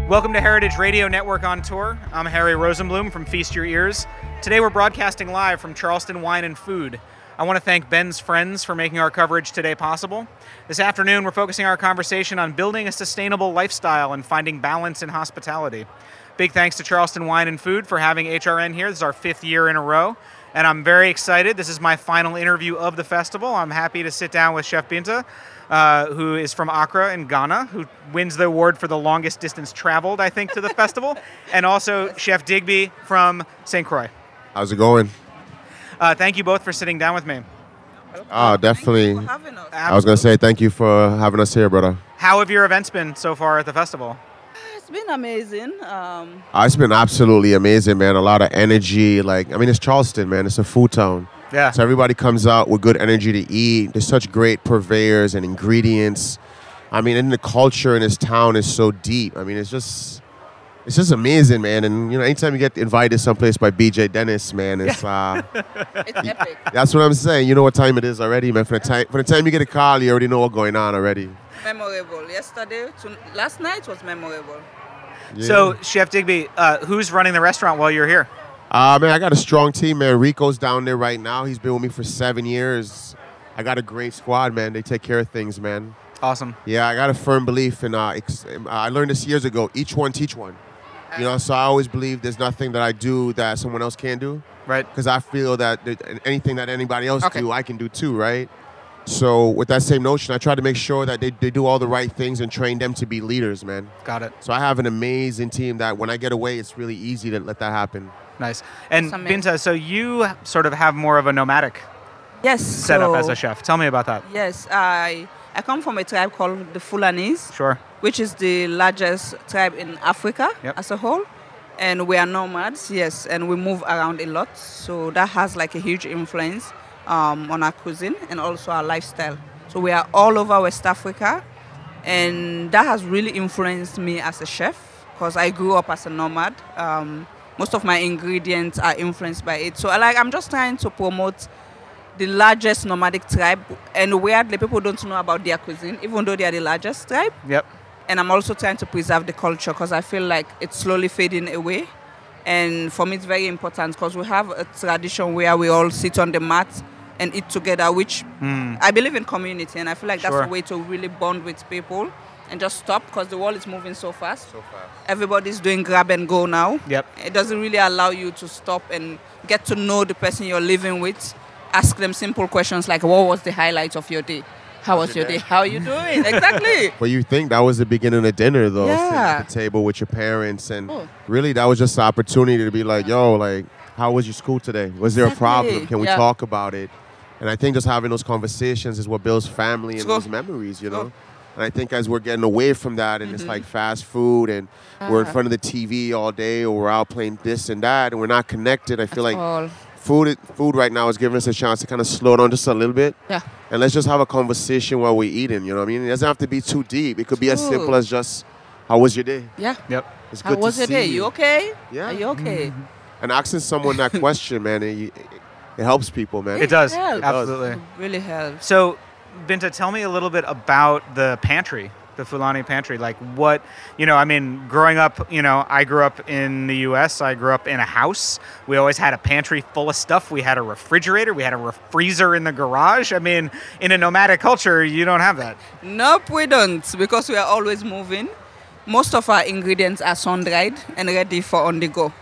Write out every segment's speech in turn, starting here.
Welcome to Heritage Radio Network on Tour. I'm Harry Rosenblum from Feast Your Ears. Today we're broadcasting live from Charleston Wine and Food. I want to thank Ben's Friends for making our coverage today possible. This afternoon we're focusing our conversation on building a sustainable lifestyle and finding balance in hospitality. Big thanks to Charleston Wine and Food for having HRN here. This is our 5th year in a row, and I'm very excited. This is my final interview of the festival. I'm happy to sit down with Chef Binta, who is from Accra in Ghana, who wins the award for the longest distance traveled, I think, to the festival, and also Chef Digby from St. Croix. How's it going? Thank you both for sitting down with me. Oh, definitely. Thank you for having us. I was going to say thank you for having us here, brother. How have your events been so far at the festival? It's been amazing. It's been absolutely amazing, man. A lot of energy. It's Charleston, man. It's a food town. Yeah. So everybody comes out with good energy to eat. There's such great purveyors and ingredients. And the culture in this town is so deep. It's just amazing, man. And, anytime you get invited someplace by BJ Dennis, man, it's... It's epic. That's what I'm saying. You know what time it is already, man. From the time you get a call, you already know what's going on already. Memorable. Last night was memorable. Yeah. So, Chef Digby, who's running the restaurant while you're here? Man, I got a strong team, man. Rico's down there right now. He's been with me for 7 years. I got a great squad, man. They take care of things, man. Awesome. Yeah, I got a firm belief in, I learned this years ago, each one teach one. So I always believe there's nothing that I do that someone else can't do. Right. Because I feel that anything that anybody else do, I can do too, right? So with that same notion, I try to make sure that they do all the right things and train them to be leaders, man. Got it. So I have an amazing team that when I get away, it's really easy to let that happen. Nice. And Binta, so you sort of have more of a nomadic setup as a chef. Tell me about that. Yes, I come from a tribe called the Fulanis. Sure. Which is the largest tribe in Africa as a whole. And we are nomads, yes, and we move around a lot. So that has like a huge influence on our cuisine and also our lifestyle. So we are all over West Africa, and that has really influenced me as a chef because I grew up as a nomad. Most of my ingredients are influenced by it. So I'm just trying to promote the largest nomadic tribe, and weirdly people don't know about their cuisine, even though they are the largest tribe. Yep. And I'm also trying to preserve the culture because I feel like it's slowly fading away. And for me, it's very important because we have a tradition where we all sit on the mat and eat together, which I believe in community. And I feel like that's a way to really bond with people and just stop because the world is moving so fast. Everybody's doing grab and go now. Yep. It doesn't really allow you to stop and get to know the person you're living with. Ask them simple questions like, what was the highlight of your day? How was your day? How are you doing? Exactly. Well, you think that was the beginning of dinner, though. Yeah. Sitting at the table with your parents. And really, that was just an opportunity to be like, yo, how was your school today? Was there a problem? Can we talk about it? And I think just having those conversations is what builds family and those memories, you know? And I think as we're getting away from that and it's like fast food and we're in front of the TV all day or we're out playing this and that and we're not connected, I feel like food right now is giving us a chance to kind of slow down just a little bit. Yeah. And let's just have a conversation while we're eating, you know what I mean? It doesn't have to be too deep. It could be as simple as just, how was your day? Yeah. Yep. It's good How was to your see day? You okay? Yeah. Are you okay? And asking someone that question, man, it helps people, man. It does. helps. Absolutely. It really helps. So, Binta, tell me a little bit about the pantry, the Fulani pantry. Like what, growing up, I grew up in the U.S. I grew up in a house. We always had a pantry full of stuff. We had a refrigerator. We had a freezer in the garage. In a nomadic culture, you don't have that. Nope, we don't, because we are always moving. Most of our ingredients are sun-dried and ready for on the go.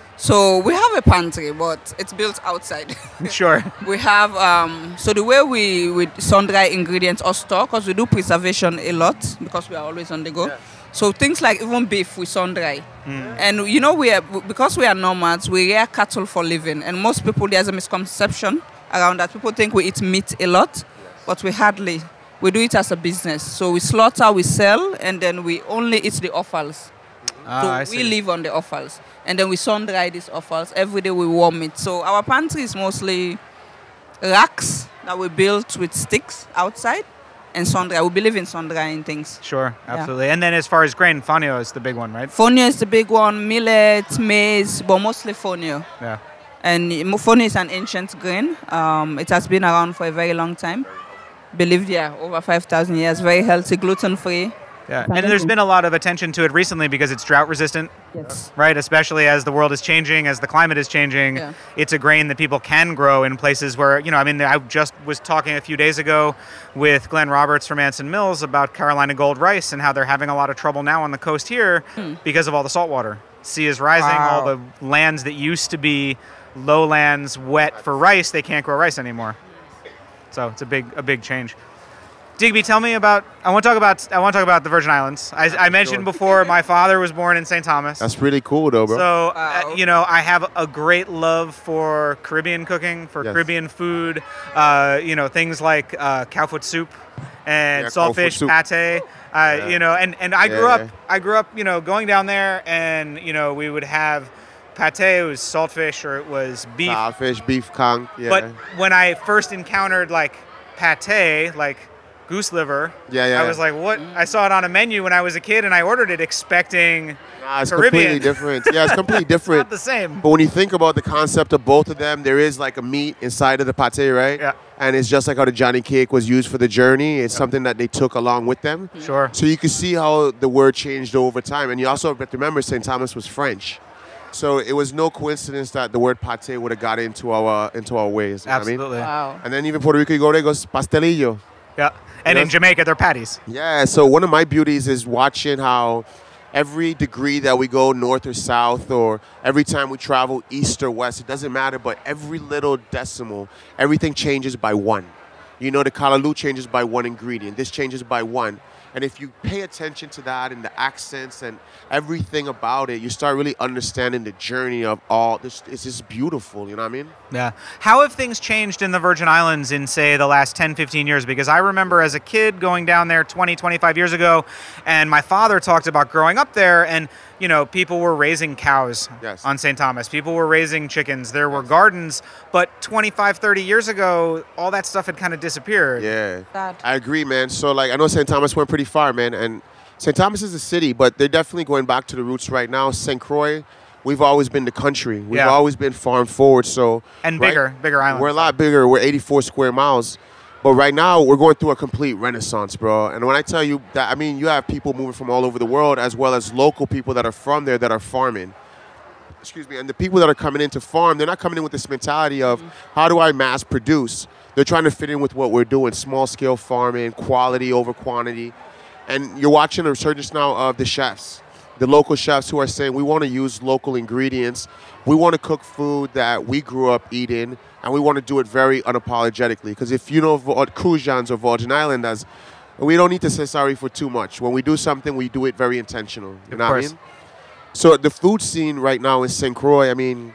So we have a pantry, but it's built outside. Sure. We have, so the way we sun-dry ingredients or store, because we do preservation a lot, because we are always on the go. Yeah. So things like even beef, we sun-dry. And because we are nomads, we rear cattle for living. And most people, there's a misconception around that. People think we eat meat a lot, but we hardly. We do it as a business. So we slaughter, we sell, and then we only eat the offals. So we live on the offals. And then we sun-dry these offals. Every day we warm it. So our pantry is mostly racks that we built with sticks outside and sun-dry. We believe in sun-drying things. Sure, absolutely. Yeah. And then as far as grain, fonio is the big one, right? Fonio is the big one. Millet, maize, but mostly fonio. Yeah. And fonio is an ancient grain. It has been around for a very long time. Believed, over 5,000 years. Very healthy, gluten-free. Yeah, and there's been a lot of attention to it recently because it's drought resistant, Yes. right? Especially as the world is changing, as the climate is changing. Yeah. It's a grain that people can grow in places where, I mean, I just was talking a few days ago with Glenn Roberts from Anson Mills about Carolina Gold rice and how they're having a lot of trouble now on the coast here because of all the salt water. Sea is rising, all the lands that used to be lowlands wet for rice, they can't grow rice anymore. So it's a big change. Digby, tell me about. I want to talk about the Virgin Islands. I mentioned before my father was born in St. Thomas. That's pretty cool, though, bro. So I have a great love for Caribbean cooking, for Caribbean food. Things like cowfoot soup and saltfish pate. And I grew up, going down there, and we would have pate. It was saltfish or it was beef. Saltfish, beef conch. Yeah. But when I first encountered like pate, like goose liver. I was like, what? I saw it on a menu when I was a kid, and I ordered it expecting it's Caribbean. Completely different. Yeah, it's completely different. It's not the same. But when you think about the concept of both of them, there is like a meat inside of the pate, right? Yeah. And it's just like how the Johnny cake was used for the journey. It's something that they took along with them. Sure. So you can see how the word changed over time. And you also have to remember St. Thomas was French. So it was no coincidence that the word pate would have got into our ways. You know what I mean? Absolutely. Wow. And then even Puerto Rico, you go there, it goes pastelillo. Yeah. And in Jamaica, they're patties. Yeah, so one of my beauties is watching how every degree that we go north or south, or every time we travel east or west, it doesn't matter, but every little decimal, everything changes by one. The kalaloo changes by one ingredient. This changes by one. And if you pay attention to that and the accents and everything about it, you start really understanding the journey of all this. It's just beautiful, you know what I mean? Yeah. How have things changed in the Virgin Islands in, say, the last 10, 15 years? Because I remember as a kid going down there 20, 25 years ago, and my father talked about growing up there, and, people were raising cows on St. Thomas. People were raising chickens. There were gardens. But 25, 30 years ago, all that stuff had kind of disappeared. Yeah. Sad. I agree, man. So, I know St. Thomas went pretty far, man. And St. Thomas is a city, but they're definitely going back to the roots right now. St. Croix, we've always been the country. We've always been farm forward. So and bigger islands. We're a lot bigger. We're 84 square miles. But right now, we're going through a complete renaissance, bro. And when I tell you that, you have people moving from all over the world, as well as local people that are from there that are farming. Excuse me. And the people that are coming in to farm, they're not coming in with this mentality of, how do I mass produce? They're trying to fit in with what we're doing, small-scale farming, quality over quantity. And you're watching a resurgence now of the chefs, the local chefs who are saying, we want to use local ingredients. We want to cook food that we grew up eating, and we want to do it very unapologetically. Because if you know Crucians or Virgin Islanders, we don't need to say sorry for too much. When we do something, we do it very intentional. You know what I mean? So the food scene right now in St. Croix, to me,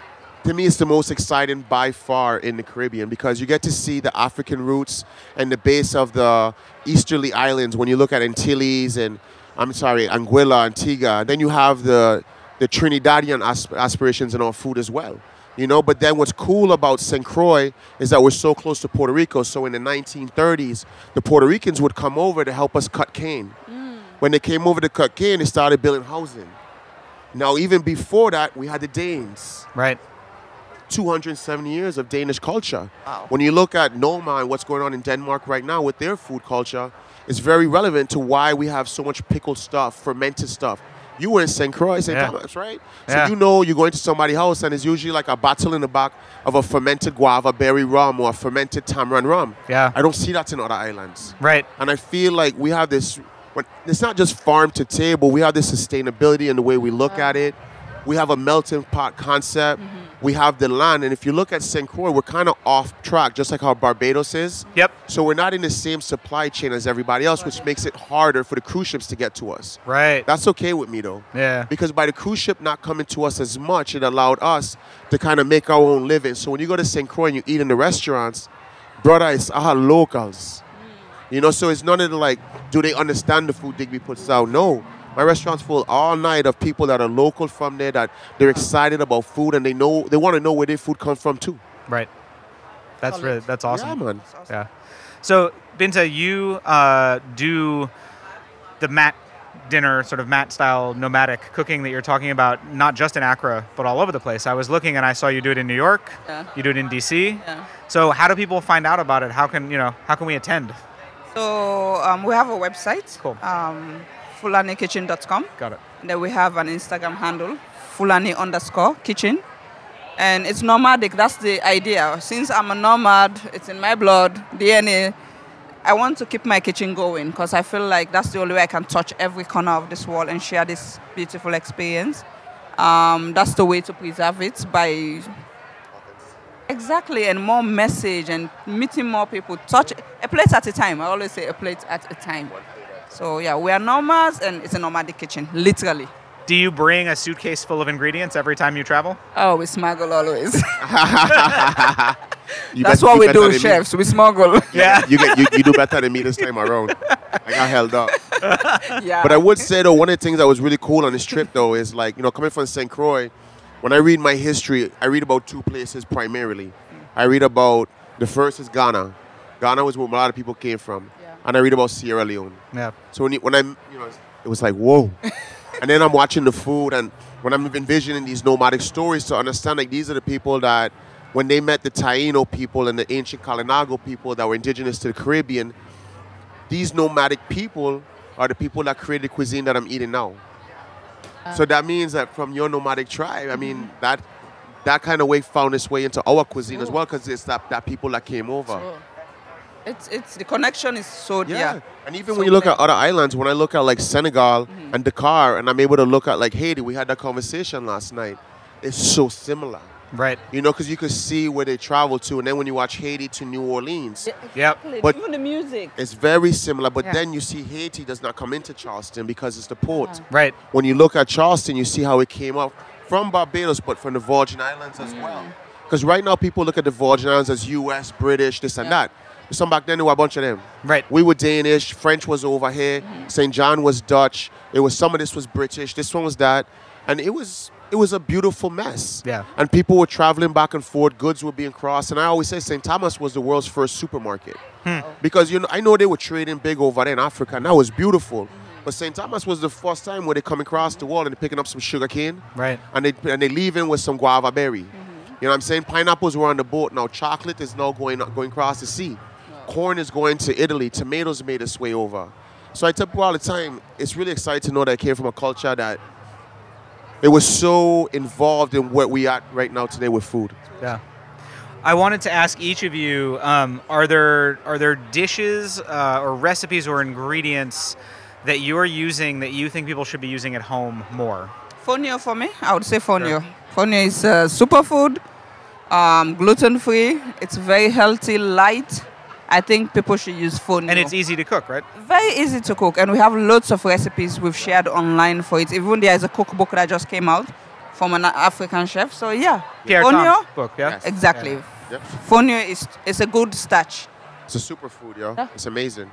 it's the most exciting by far in the Caribbean, because you get to see the African roots and the base of the easterly islands. When you look at Antilles and, Anguilla, Antigua, then you have the Trinidadian aspirations in our food as well. But then what's cool about St. Croix is that we're so close to Puerto Rico. So in the 1930s, the Puerto Ricans would come over to help us cut cane. When they came over to cut cane, they started building housing. Now, even before that, we had the Danes. Right. 270 years of Danish culture. Wow. When you look at Noma and what's going on in Denmark right now with their food culture, it's very relevant to why we have so much pickled stuff, fermented stuff. You were in St. Croix, St. Thomas, right? So you go into somebody's house and it's usually like a bottle in the back of a fermented guava berry rum or a fermented tamarind rum. Yeah. I don't see that in other islands. Right. And I feel like we have this, it's not just farm to table, we have this sustainability in the way we look at it. We have a melting pot concept. We have the land. And if you look at St. Croix, we're kind of off track, just like how Barbados is. Yep. So we're not in the same supply chain as everybody else, which makes it harder for the cruise ships to get to us. Right. That's okay with me, though. Yeah. Because by the cruise ship not coming to us as much, it allowed us to kind of make our own living. So when you go to St. Croix and you eat in the restaurants, brother, it's our locals. So it's none of the do they understand the food Digby puts out? No. My restaurant's full all night of people that are local from there, that they're excited about food, and they want to know where their food comes from too. Right. That's awesome. Yeah, man. Yeah. So, Binta, you do the mat dinner, sort of mat-style nomadic cooking that you're talking about, not just in Accra, but all over the place. I was looking and I saw you do it in New York. Yeah. You do it in D.C. Yeah. So how do people find out about it? How can we attend? So we have a website, Cool. FulaniKitchen.com. Got it. And then we have an Instagram handle, Fulani_kitchen. And it's nomadic. That's the idea. Since I'm a nomad, it's in my blood, DNA. I want to keep my kitchen going because I feel like that's the only way I can touch every corner of this world and share this beautiful experience. That's the way to preserve it by exactly and more message and meeting more people. Touch a plate at a time. I always say a plate at a time. So yeah, we are nomads and it's a nomadic kitchen, literally. Do you bring a suitcase full of ingredients every time you travel? Oh, we smuggle always. That's what we do, chefs. We smuggle. Yeah. You do better than me this time around. I got held up. Yeah. But I would say, though, one of the things that was really cool on this trip, though, is like, coming from St. Croix, when I read my history, I read about two places primarily. I read about, the first is Ghana. Ghana was where a lot of people came from. Yeah. And I read about Sierra Leone. Yeah. So when it was like, whoa. And then I'm watching the food, and when I'm envisioning these nomadic stories to understand, like, these are the people that, when they met the Taino people and the ancient Kalinago people that were indigenous to the Caribbean, these nomadic people are the people that created the cuisine that I'm eating now. So that means that from your nomadic tribe, I mean, that kind of way found its way into our cuisine as well, because it's that people that came over. Sure. It's the connection is so Yeah. And even when you look at other islands, when I look at like Senegal and Dakar, and I'm able to look at like Haiti, we had that conversation last night. It's so similar. Right. Because you could see where they travel to, and then when you watch Haiti to New Orleans, Yep. But- even the music. it's very similar. But Yeah. then you see Haiti does not come into Charleston because it's the port. Right. When you look at Charleston, you see how it came up from Barbados, but from the Virgin Islands as well. Because right now people look at the Virgin Islands as U.S., British, this and that. But some back then there were a bunch of them. Right. We were Danish, French was over here, St. John was Dutch. It was some of this was British, this one was that, and it was a beautiful mess. Yeah. And people were traveling back and forth, goods were being crossed, and I always say St. Thomas was the world's first supermarket. Because I know they were trading big over there in Africa, and that was beautiful. But St. Thomas was the first time where they come across the wall and they're picking up some sugar cane, Right. and they leaving with some guava berry. You know what I'm saying? Pineapples were on the boat. Now chocolate is now going across the sea. Corn is going to Italy. Tomatoes made its way over. So I tell people all the time, it's really exciting to know that I came from a culture that it was so involved in what we are right now today with food. Yeah. I wanted to ask each of you, are there dishes or recipes or ingredients that you're using that you think people should be using at home more? Fonio for me, I would say fonio. Fonio is a superfood, gluten-free. It's very healthy, light. I think people should use fonio. And it's easy to cook, right? Very easy to cook, and we have lots of recipes we've shared online for it. Even there is a cookbook that just came out from an African chef. So yeah, Pierre fonio, Tom's book, yeah? Yes. exactly. Yep. Fonio is a good starch. It's a superfood, yo. Yeah. It's amazing.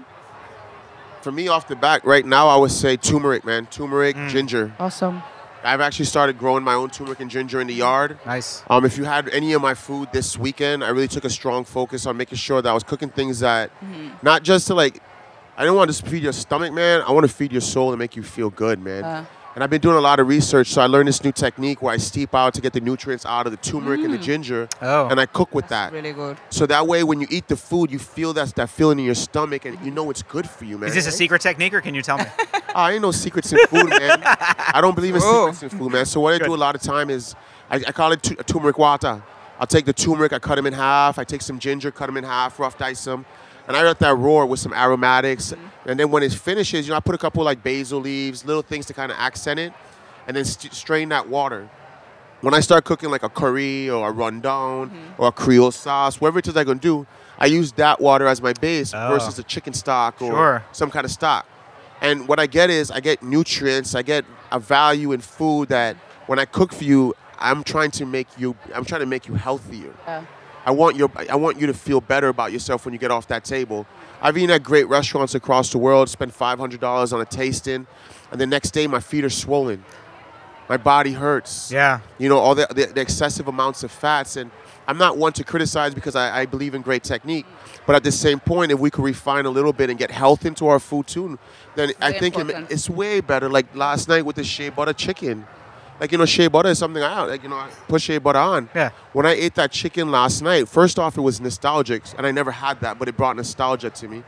For me, off the bat, right now, I would say turmeric, man. Turmeric, ginger. Awesome. I've actually started growing my own turmeric and ginger in the yard. Nice. If you had any of my food this weekend, I really took a strong focus on making sure that I was cooking things that, not just to I don't want to feed your stomach, man. I want to feed your soul and make you feel good, man. And I've been doing a lot of research, so I learned this new technique where I steep out to get the nutrients out of the turmeric and the ginger, and I cook with that. Really good. So that way, when you eat the food, you feel that feeling in your stomach, and you know it's good for you, man. Is this a secret technique, or can you tell me? I ain't no secrets in food, man. I don't believe in secrets in food, man. So what I do a lot of time is, I call it turmeric water. I'll take the turmeric, I cut them in half. I take some ginger, cut them in half, rough dice them. And I let that roar with some aromatics. And then when it finishes, I put a couple basil leaves, little things to kind of accent it. And then strain that water. When I start cooking like a curry or a rundown or a Creole sauce, whatever it is I'm going to do, I use that water as my base versus a chicken stock or some kind of stock. And what I get is I get nutrients, I get a value in food that when I cook for you, I'm trying to make you healthier. I want you to feel better about yourself when you get off that table. I've eaten at great restaurants across the world, spent $500 on a tasting, and the next day my feet are swollen. My body hurts. Yeah. All the excessive amounts of fats. And I'm not one to criticize because I believe in great technique. But at the same point, if we could refine a little bit and get health into our food too, then I think it's way better. Like last night with the shea butter chicken. Shea butter is something I put shea butter on. Yeah. When I ate that chicken last night, first off, it was nostalgic, and I never had that, but it brought nostalgia to me.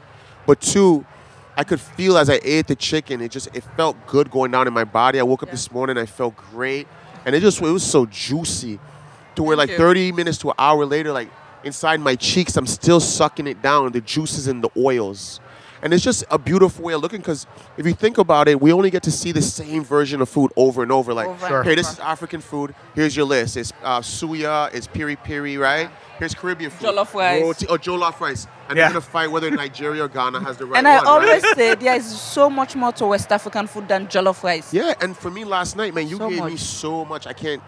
But two, I could feel as I ate the chicken, it felt good going down in my body. I woke up this morning, I felt great. And it was so juicy to where like 30 minutes to an hour later, like inside my cheeks, I'm still sucking it down, the juices and the oils. And it's just a beautiful way of looking, because if you think about it, we only get to see the same version of food over and over. Like, hey, this is African food. Here's your list. It's suya, it's piri-piri, right? Here's Caribbean food. Jollof rice. Roti, or jollof rice. And they're going to fight whether Nigeria or Ghana has the right and one. And I always say there is so much more to West African food than jollof rice. Yeah, and for me last night, man, you gave me so much.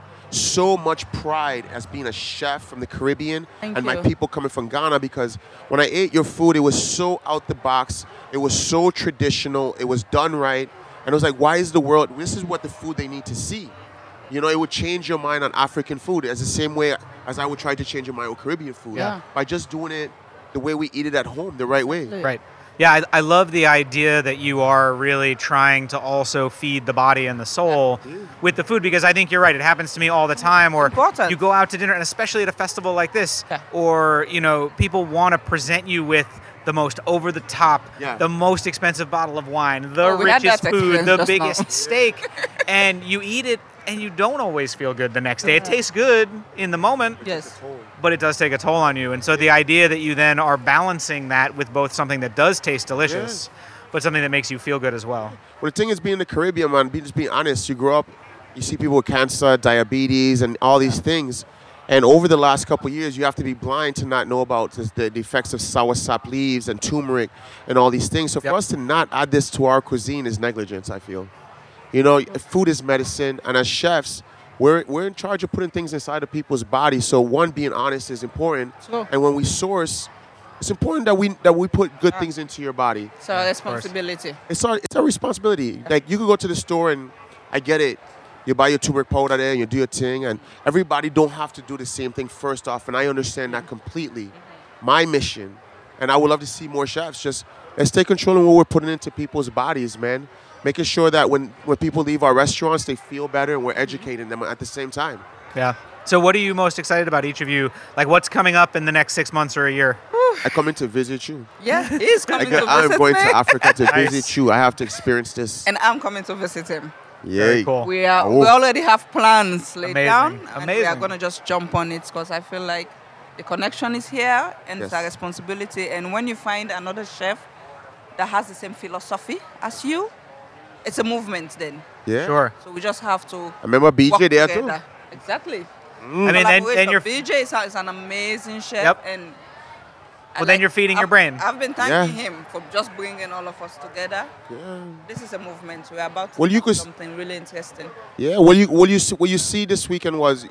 So much pride as being a chef from the Caribbean my people coming from Ghana, because when I ate your food, it was so out the box. It was so traditional. It was done right. And it was like, why is the world, this is what the food they need to see. You know, it would change your mind on African food as the same way as I would try to change my own Caribbean food. Yeah. By just doing it the way we eat it at home, the right way. Right. Yeah, I love the idea that you are really trying to also feed the body and the soul with the food, because I think you're right. It happens to me all the time. Or you go out to dinner, and especially at a festival like this, or, you know, people want to present you with the most over-the-top, the most expensive bottle of wine, the richest food, the biggest steak, and you eat it, and you don't always feel good the next day. It tastes good in the moment, but it does take a toll on you. And so the idea that you then are balancing that with both something that does taste delicious, but something that makes you feel good as well. Well, the thing is, being in the Caribbean, man, just being honest, you grow up, you see people with cancer, diabetes, and all these things. And over the last couple of years, you have to be blind to not know about the effects of soursop leaves and turmeric and all these things. So for us to not add this to our cuisine is negligence, I feel. You know, food is medicine, and as chefs, we're in charge of putting things inside of people's bodies. So one, being honest is important, and when we source, it's important that we put good things into your body. It's our responsibility. It's our responsibility. Like, you could go to the store, and I get it. You buy your turmeric powder there, and you do your thing, and everybody don't have to do the same thing first off, and I understand that completely. My mission, and I would love to see more chefs, just let's take control of what we're putting into people's bodies, man. Making sure that when people leave our restaurants, they feel better, and we're educating them at the same time. Yeah. So what are you most excited about, each of you? Like, what's coming up in the next 6 months or a year? I come in to visit you. Yeah, he's coming to visit me. I'm going to Africa to visit you. I have to experience this. And I'm coming to visit him. Yeah. Very cool. We already have plans laid down. And Amazing. we are going to just jump on it, because I feel like the connection is here, and it's our responsibility. And when you find another chef that has the same philosophy as you, it's a movement then. Yeah. Sure. So we just have to I remember BJ there too. Exactly. I mean, then you're... BJ is an amazing chef. And then you're feeding your brain. I've been thanking him for just bringing all of us together. Yeah. This is a movement. We're about to do something really interesting. Yeah. What you see this weekend was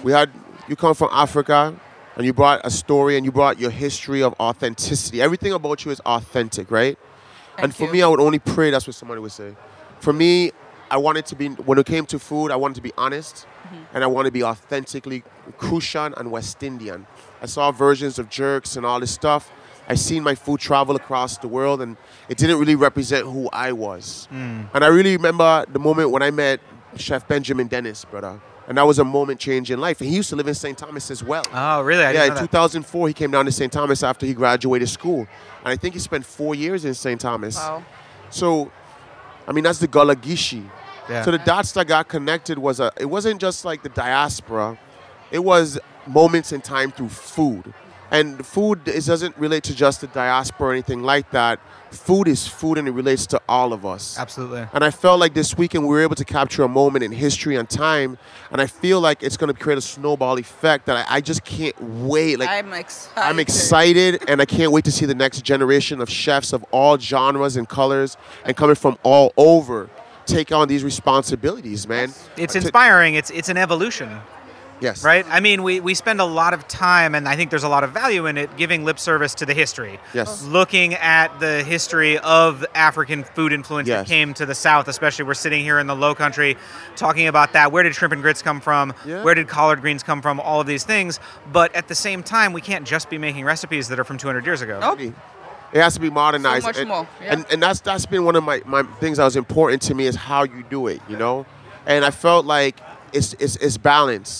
you come from Africa, and you brought a story, and you brought your history of authenticity. Everything about you is authentic, right? And for me, I would only pray that's what somebody would say. For me, I wanted to be, when it came to food, I wanted to be honest, and I wanted to be authentically Crucian and West Indian. I saw versions of jerks and all this stuff. I seen my food travel across the world, and it didn't really represent who I was. And I really remember the moment when I met Chef Benjamin Dennis, brother. And that was a moment change in life. And he used to live in St. Thomas as well. Oh, really? I didn't know in 2004, he came down to St. Thomas after he graduated school. And I think he spent 4 years in St. Thomas. Wow. So, I mean, that's the Gullah Geechee. Yeah. So the dots that got connected it wasn't just like the diaspora. It was moments in time through food. And food doesn't relate to just the diaspora or anything like that. Food is food, and it relates to all of us. Absolutely. And I felt like this weekend we were able to capture a moment in history and time, and I feel like it's going to create a snowball effect that I just can't wait. Like, I'm excited, and I can't wait to see the next generation of chefs of all genres and colors and coming from all over take on these responsibilities, man. It's inspiring. It's an evolution. Yes. Right? I mean, we spend a lot of time, and I think there's a lot of value in it, giving lip service to the history. Yes. Looking at the history of African food influence that came to the South, especially we're sitting here in the Low Country talking about that. Where did shrimp and grits come from? Yeah. Where did collard greens come from? All of these things. But at the same time, we can't just be making recipes that are from 200 years ago. Nope. It has to be modernized. So much more. Yeah. And that's been one of my things that was important to me, is how you do it, you know? And I felt like it's balance.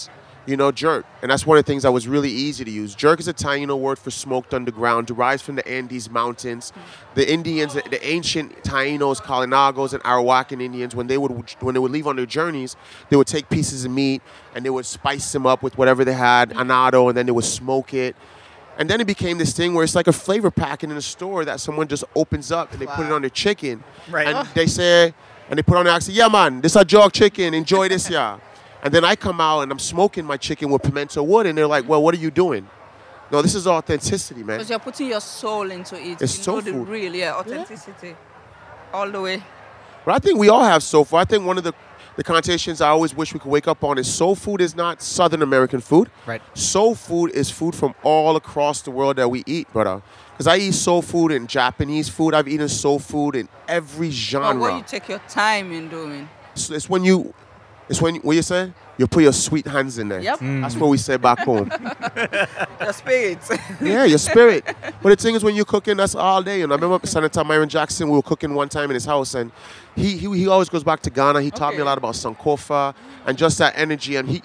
you know, jerk. And that's one of the things that was really easy to use. Jerk is a Taino word for smoked underground, derives from the Andes Mountains. The Indians, the ancient Tainos, Kalinagos, and Arawakan Indians, when they would leave on their journeys, they would take pieces of meat and they would spice them up with whatever they had, anado, and then they would smoke it. And then it became this thing where it's like a flavor packet in a store that someone just opens up and they put it on their chicken. Right. And they say, and they put on there, I say, yeah, man, this is a jog chicken. Enjoy this, yeah. And then I come out and I'm smoking my chicken with pimento wood, and they're like, well, what are you doing? No, this is authenticity, man. Because you're putting your soul into it. It's soul the food. real, authenticity. All the way. But I think we all have soul food. I think one of the connotations I always wish we could wake up on is soul food is not Southern American food. Right. Soul food is food from all across the world that we eat, brother. Because I eat soul food in Japanese food. I've eaten soul food in every genre. But what you take your time in doing. So what you say? You put your sweet hands in there. Yep. That's what we say back home. Your spirit. Yeah, your spirit. But the thing is, when you're cooking, that's all day. And I remember Senator Myron Jackson, we were cooking one time in his house, and he always goes back to Ghana. He taught me a lot about Sankofa and just that energy. And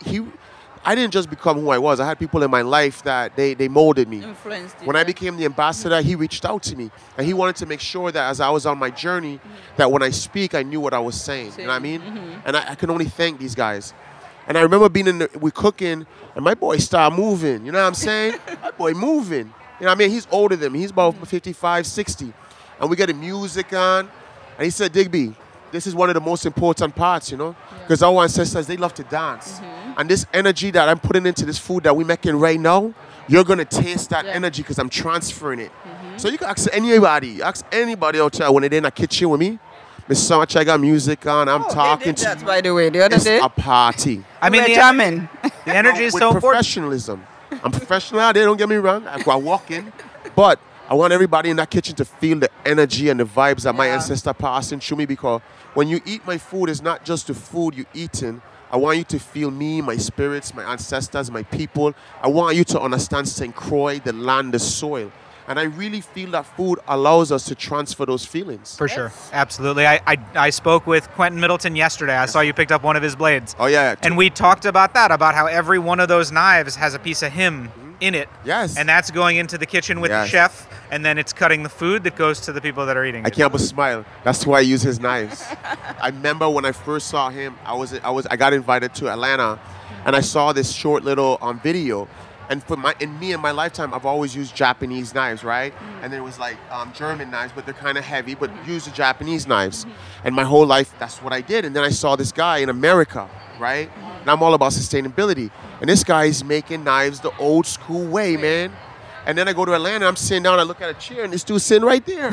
I didn't just become who I was. I had people in my life that they molded me. Influenced you. When I became the ambassador, he reached out to me. And he wanted to make sure that as I was on my journey, that when I speak, I knew what I was saying. You know what I mean? And I can only thank these guys. And I remember we cooking, and my boy started moving. You know what I'm saying? My boy moving. You know what I mean? He's older than me. He's about 55, 60. And we got the music on. And he said, Digby, this is one of the most important parts, you know? Because our ancestors, they love to dance. And this energy that I'm putting into this food that we're making right now, you're going to taste that energy because I'm transferring it. So you can ask anybody out there when they're in a kitchen with me, Miss Much, I got music on. I'm talking to that, by the way, the other day. It's a party. I mean, jamming. The energy is with so important. professionalism. I'm professional out there, don't get me wrong. I walk in. But I want everybody in that kitchen to feel the energy and the vibes that my ancestor passing through me, because when you eat my food, it's not just the food you're eating. I want you to feel me, my spirits, my ancestors, my people. I want you to understand St. Croix, the land, the soil. And I really feel that food allows us to transfer those feelings. For sure. Absolutely. I spoke with Quentin Middleton yesterday. I saw you picked up one of his blades. Oh, yeah. And we talked about that, about how every one of those knives has a piece of him in it. Yes. And that's going into the kitchen with the chef, and then it's cutting the food that goes to the people that are eating it. I can't but smile. That's why I use his knives. I remember when I first saw him, I got invited to Atlanta, and I saw this short little video. And in my lifetime, I've always used Japanese knives, right? And then it was like German knives, but they're kind of heavy, but use the Japanese knives. And my whole life, that's what I did. And then I saw this guy in America, right? And I'm all about sustainability. And this guy is making knives the old school way, man. And then I go to Atlanta, I'm sitting down, I look at a chair, and this dude's sitting right there.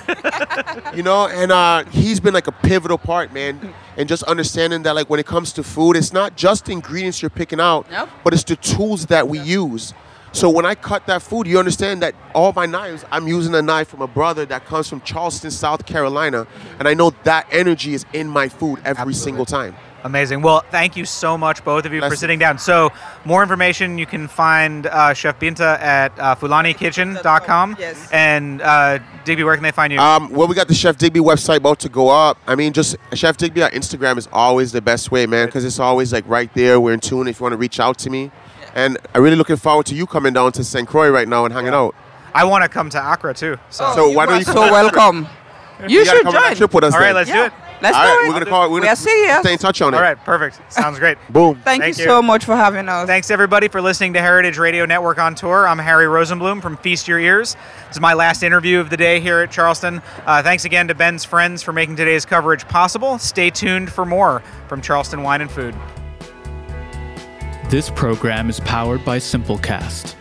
You know, and he's been like a pivotal part, man. And just understanding that, like, when it comes to food, it's not just the ingredients you're picking out, but it's the tools that we use. So when I cut that food, you understand that all my knives, I'm using a knife from a brother that comes from Charleston, South Carolina. And I know that energy is in my food every single time. Amazing. Well, thank you so much, both of you, for sitting down. So, more information you can find Chef Binta at FulaniKitchen.com. Yes. And Digby, where can they find you? Well, we got the Chef Digby website about to go up. I mean, just Chef Digby on Instagram is always the best way, man, because it's always like right there. We're in tune if you want to reach out to me. And I'm really looking forward to you coming down to St. Croix right now and hanging out. I want to come to Accra too. So why don't you come? So welcome. You should come on that join. trip with us. All right, then. let's do it. Let's All do right, it. we're gonna call. We're We gonna are serious. stay in touch on it. All right, perfect. Sounds great. Boom. Thank you you. so much for having us. Thanks, everybody, for listening to Heritage Radio Network on Tour. I'm Harry Rosenblum from Feast Your Ears. This is my last interview of the day here at Charleston. Thanks again to Ben's Friends for making today's coverage possible. Stay tuned for more from Charleston Wine and Food. This program is powered by Simplecast.